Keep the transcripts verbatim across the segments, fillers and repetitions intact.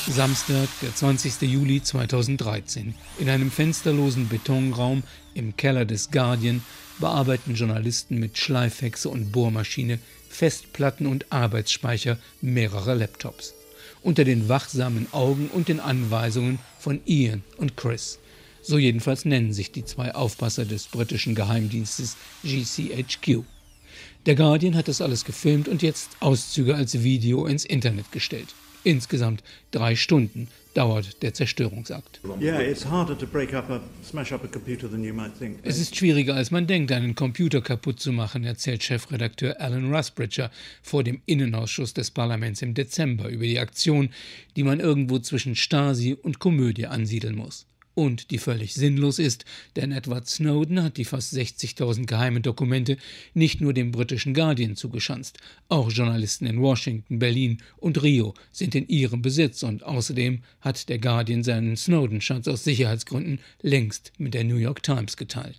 Samstag, der zwanzigste Juli zweitausenddreizehn. In einem fensterlosen Betonraum im Keller des Guardian bearbeiten Journalisten mit Schleifhexe und Bohrmaschine Festplatten und Arbeitsspeicher mehrerer Laptops. Unter den wachsamen Augen und den Anweisungen von Ian und Chris. So jedenfalls nennen sich die zwei Aufpasser des britischen Geheimdienstes G C H Q. Der Guardian hat das alles gefilmt und jetzt Auszüge als Video ins Internet gestellt. Insgesamt drei Stunden dauert der Zerstörungsakt. Es ist schwieriger, als man denkt, einen Computer kaputt zu machen, erzählt Chefredakteur Alan Rusbridger vor dem Innenausschuss des Parlaments im Dezember über die Aktion, die man irgendwo zwischen Stasi und Komödie ansiedeln muss. Und die völlig sinnlos ist, denn Edward Snowden hat die fast sechzigtausend geheime Dokumente nicht nur dem britischen Guardian zugeschanzt. Auch Journalisten in Washington, Berlin und Rio sind in ihrem Besitz und außerdem hat der Guardian seinen Snowden-Schatz aus Sicherheitsgründen längst mit der New York Times geteilt.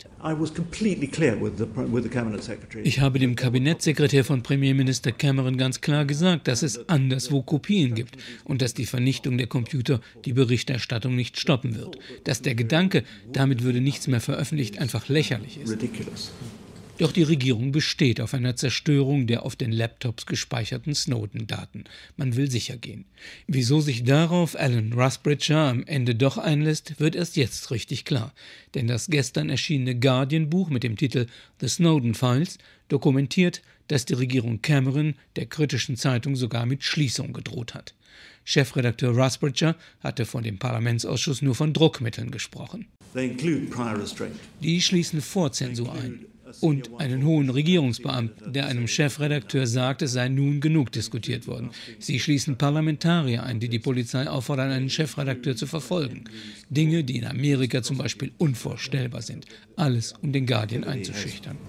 Ich habe dem Kabinettssekretär von Premierminister Cameron ganz klar gesagt, dass es anderswo Kopien gibt und dass die Vernichtung der Computer die Berichterstattung nicht stoppen wird. Dass der Gedanke, damit würde nichts mehr veröffentlicht, einfach lächerlich ist. Doch die Regierung besteht auf einer Zerstörung der auf den Laptops gespeicherten Snowden-Daten. Man will sicher gehen. Wieso sich darauf Alan Rusbridger am Ende doch einlässt, wird erst jetzt richtig klar. Denn das gestern erschienene Guardian-Buch mit dem Titel The Snowden Files dokumentiert, dass die Regierung Cameron der kritischen Zeitung sogar mit Schließung gedroht hat. Chefredakteur Rusbridger hatte vor dem Parlamentsausschuss nur von Druckmitteln gesprochen. Die schließen Vorzensur ein und einen hohen Regierungsbeamten, der einem Chefredakteur sagt, es sei nun genug diskutiert worden. Sie schließen Parlamentarier ein, die die Polizei auffordern, einen Chefredakteur zu verfolgen. Dinge, die in Amerika zum Beispiel unvorstellbar sind. Alles, um den Guardian einzuschüchtern.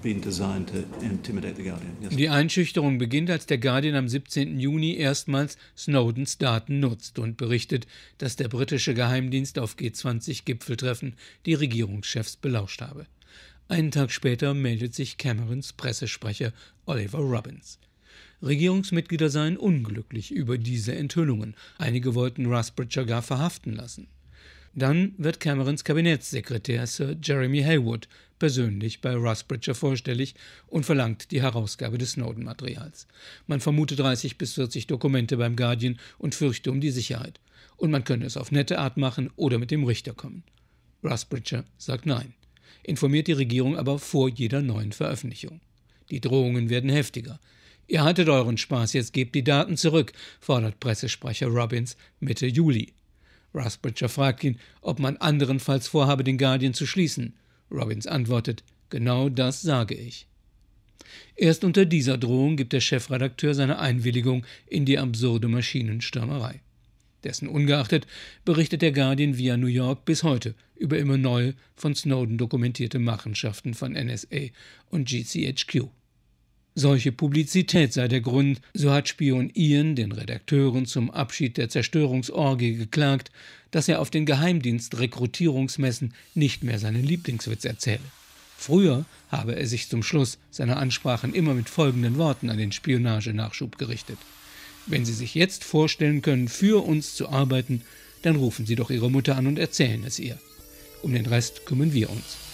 Die Einschüchterung beginnt, als der Guardian am siebzehnten Juni erstmals Snowdens Daten nutzt und berichtet, dass der britische Geheimdienst auf G zwanzig Gipfeltreffen die Regierungschefs belauscht habe. Einen Tag später meldet sich Camerons Pressesprecher Oliver Robbins. Regierungsmitglieder seien unglücklich über diese Enthüllungen. Einige wollten Rusbridger gar verhaften lassen. Dann wird Camerons Kabinettssekretär Sir Jeremy Haywood persönlich bei Rusbridger vorstellig und verlangt die Herausgabe des Snowden-Materials. Man vermute dreißig bis vierzig Dokumente beim Guardian und fürchte um die Sicherheit. Und man könne es auf nette Art machen oder mit dem Richter kommen. Rusbridger sagt nein, informiert die Regierung aber vor jeder neuen Veröffentlichung. Die Drohungen werden heftiger. Ihr hattet euren Spaß, jetzt gebt die Daten zurück, fordert Pressesprecher Robbins Mitte Juli. Rusbridger fragt ihn, ob man anderenfalls vorhabe, den Guardian zu schließen. Robbins antwortet, genau das sage ich. Erst unter dieser Drohung gibt der Chefredakteur seine Einwilligung in die absurde Maschinenstürmerei. Dessen ungeachtet berichtet der Guardian via New York bis heute über immer neue, von Snowden dokumentierte Machenschaften von N S A und G C H Q. Solche Publizität sei der Grund, so hat Spion Ian den Redakteuren zum Abschied der Zerstörungsorgie geklagt, dass er auf den Geheimdienst-Rekrutierungsmessen nicht mehr seinen Lieblingswitz erzähle. Früher habe er sich zum Schluss seiner Ansprachen immer mit folgenden Worten an den Spionagenachschub gerichtet: Wenn Sie sich jetzt vorstellen können, für uns zu arbeiten, dann rufen Sie doch Ihre Mutter an und erzählen es ihr. Um den Rest kümmern wir uns.